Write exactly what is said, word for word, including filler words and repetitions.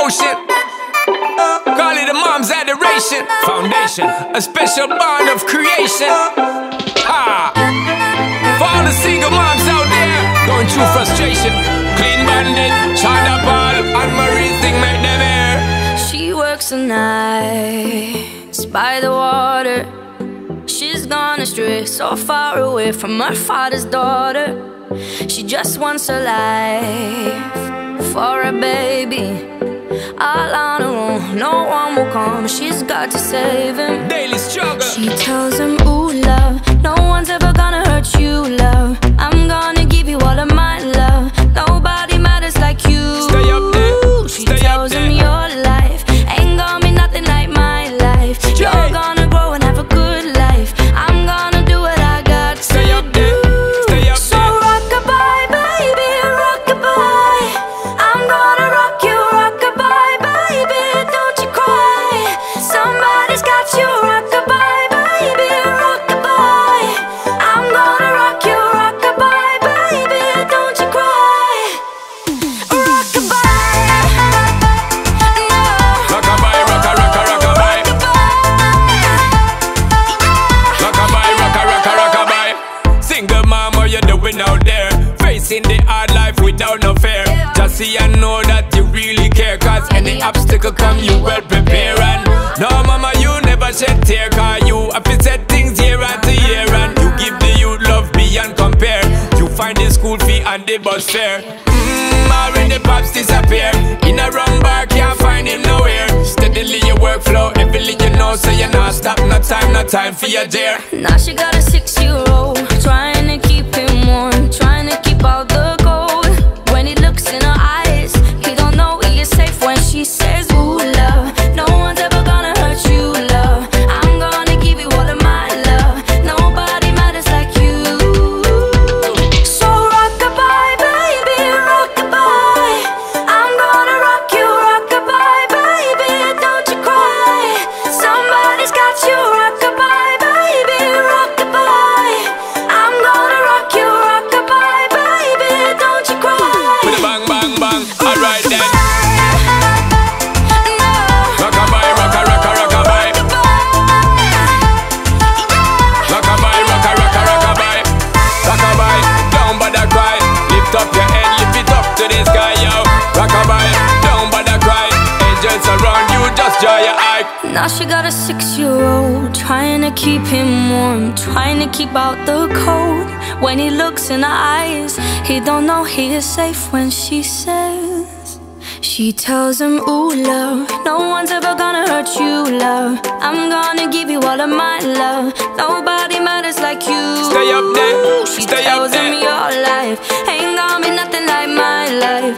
devotion. Call it a mom's adoration. Foundation, a special bond of creation. Ah, for all the single moms out there going through frustration. Clean Bandit, China Paul, and Marie thing make them air. She works the nights by the water. She's gone astray, so far away from her father's daughter. She just wants a life for a baby. All on her own, no one will come. She's got to save him. Daily struggle. She tells him, ooh, love, no one's ever gonna hurt you, love. I'm gonna give you all of my love. Nobody matters like you. Stay up there. She Stay tells up him there. your life ain't gonna be nothing like my life. You're Yeah. gonna grow and have a good life. I'm gonna do what I got Stay to up there. do. Stay up So there. rock-a-bye, baby, rock-a-bye. I'm gonna rock you, rock-a-bye, baby, don't you cry. Somebody's got you, rock-a-bye, baby, rock-a-bye. I'm gonna rock you, rock-a-bye, baby, don't you cry. Rock-a-bye, no. Rock-a-bye, rocka, rocka, rock-a-bye. Rock-a-bye, rocka, rocka, rock-a-bye. Single mom, what you doing out there? Facing the hard life without no fear. Just see and know that you really care. Cause any obstacle come, you well prepare. And no mama, you never shed tear. Cause you have to set things year after year. And you give the youth love beyond compare. You find the school fee and the bus fare. Mmm, already pops disappear. In a wrong bar, can't find him nowhere. Steadily your workflow, everything you know. So you not stop, no time, no time for your dear. Now she got a six-year-old, trying to keep him warm, trying to keep out the cold. When he looks in her eyes, he don't know he is safe when she says, ooh, love, no one's ever gonna hurt you, love. I'm gonna give you all of my love. Nobody matters like you. So rock-a-bye, baby, rock-a-bye. I'm gonna rock you, rock-a-bye, baby, don't you cry. Somebody's got you, rock-a-bye, baby, rock-a-bye. I'm gonna rock you, rock-a-bye, baby, don't you cry. With a bang, bang, bang. Alright then. No. Rock-a-bye, rocka, rocka, rock-a-bye. Rock-a-bye, rocka, rocka, rock-a-bye. Rock-a-bye, don't bother cry. Lift up your head, lift it up to the sky, yo. Rock-a-bye, don't bother cry. Angels around you, just draw your eye. Now she got a six-year-old, trying to keep him warm, trying to keep out the cold. When he looks in her eyes, he don't know he is safe when she says. She tells him, ooh, love, no one's ever gonna hurt you, love. I'm gonna give you all of my love. Nobody matters like you. Stay up there, She stay up tells him there. your life ain't gonna be nothing like my life.